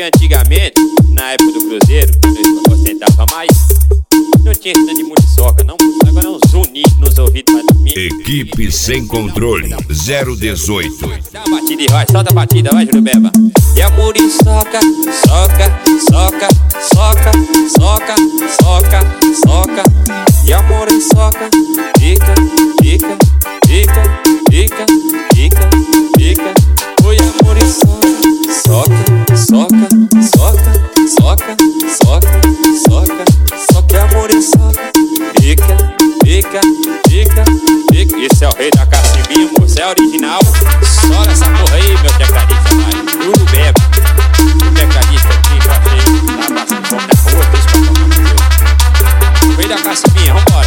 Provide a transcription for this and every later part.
porque antigamente, na época do Cruzeiro, eu ostentava mais, não tinha esse tanto de muriçoca, não. Agora é um zunido nos ouvidos pra dormir. Equipe Sem Controle 018. Dá uma batida e vai, solta a batida, vai, Jurubeba. E a muriçoca, soca, soca, soca, soca, soca, soca. E a muriçoca, fica, fica, fica, fica, fica, fica. Oi, a muriçoca, soca, soca, soca, soca, soca, soca, soca. E a muriçoca, fica, fica, fica, fica. Esse é o rei da cacimbinha, moço, é original. Sola essa porra aí, meu tecladista, vai. Jurubeba, o tecladista aqui, eu achei, tá passando fome na rua, deixa pra tomar no seu. Rei da cacimbinha, vambora.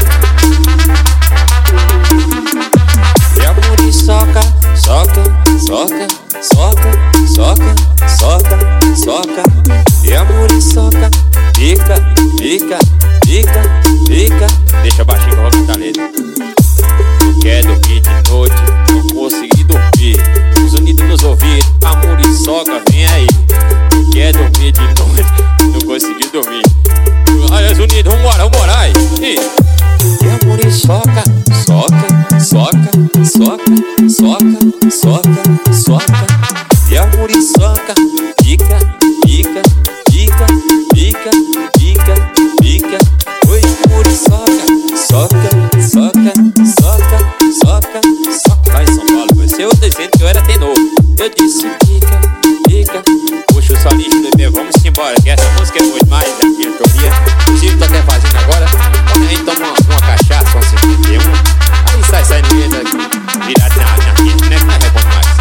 E a muriçoca, soca, soca, soca, soca, soca, soca. E a muriçoca, fica, fica, fica, fica. Deixa baixinho que eu vou cantar a letra. Tu quer dormir de noite, não consegui dormir. Os unidos nos ouvidos, a muriçoca vem aí. Tu quer dormir de noite, não consegui dormir. Aí os unidos, vambora, vambora, aí. E a muriçoca, soca, soca, soca, soca, soca, soca. E a muriçoca, fica, fica, fica, fica, fica, fica. Oi, muriçoca, soca, soca, soca, soca, soca. Lá em São Paulo, você eu tô dizendo que eu era tenor. Eu disse fica, fica. Puxa o solinho do bebê, vamos embora, que essa música é muito mais daquilo que eu via. Inclusive tô até fazendo agora. Quando a gente toma uma cachaça, uma 51, aí sai no meio daqui, virado na quinta, né? Que é bom demais.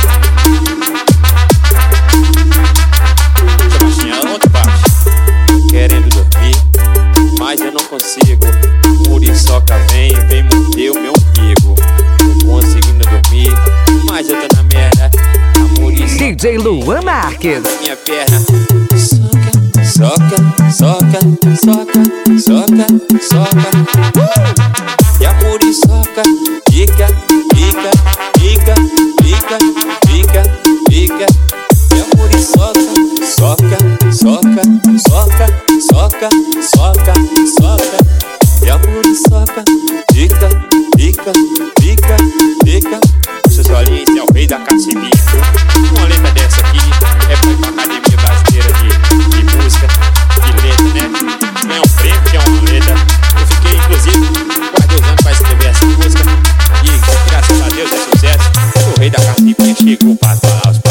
Deixa baixinha, outra parte. Querendo dormir, mas eu não consigo. Muriçoca vem morder o meu umbigo. Tô conseguindo dormir, mas eu tô na merda. A muriçoca DJ Luan Marques. minha perna. Soca, soca, soca, soca, soca. E a muriçoca fica, fica, fica, fica, fica, fica. E a muriçoca soca, soca, soca, soca, soca, soca. E a muriçoca fica, fica, fica, fica. Seus olhinhos, esse é o rei da cacimbinha, viu? Uma letra dessa aqui é pra Academia Brasileira de Música, de letra, né? Ganhar um prêmio, que é uma letra. Eu fiquei, inclusive, quase 2 anos pra escrever essa música. E graças a Deus é sucesso. O rei da cacimbinha chegou para falar os